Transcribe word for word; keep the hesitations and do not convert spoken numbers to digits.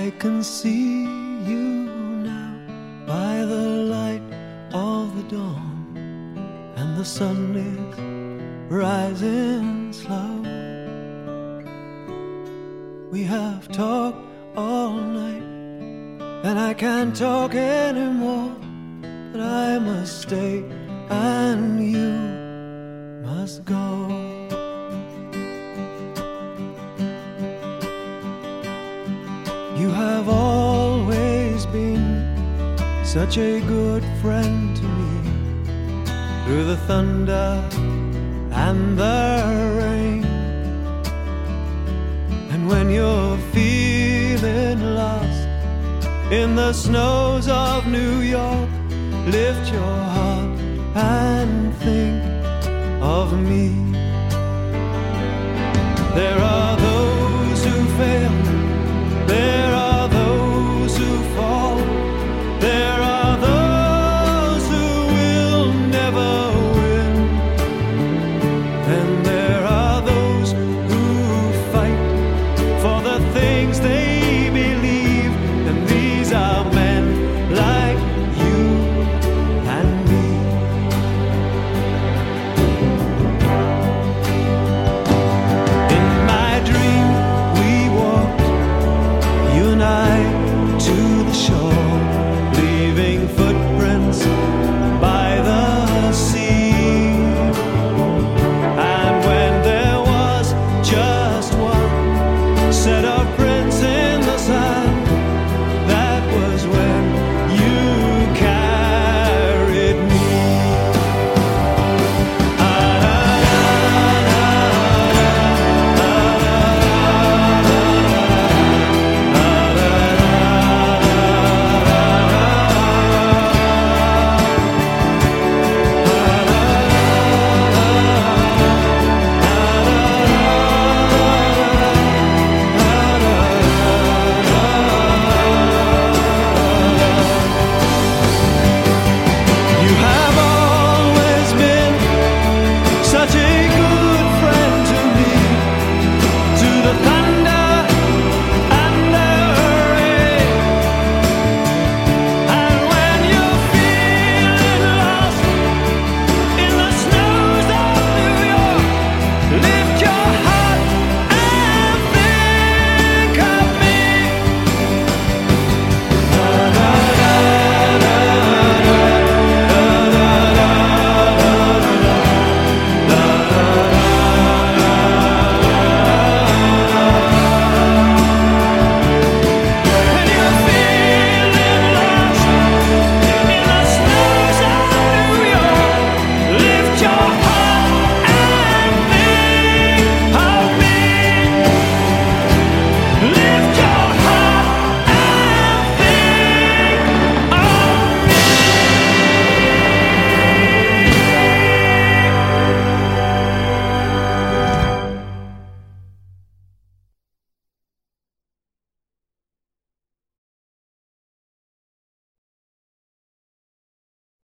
I can see you now by the light of the dawn, and the sun is rising slow. We have talked all night, and I can't talk anymore, but I must stay and you must go. You have always been such a good friend to me, through the thunder and the rain. And when you're feeling lost in the snows of New York, lift your heart and think of me. There are